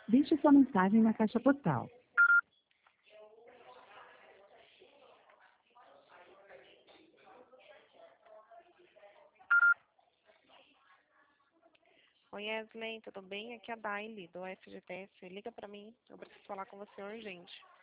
Deixe sua mensagem na caixa postal. Oi, Esley, tudo bem? Aqui é a Daile, do FGTS. Liga para mim, eu preciso falar com você urgente.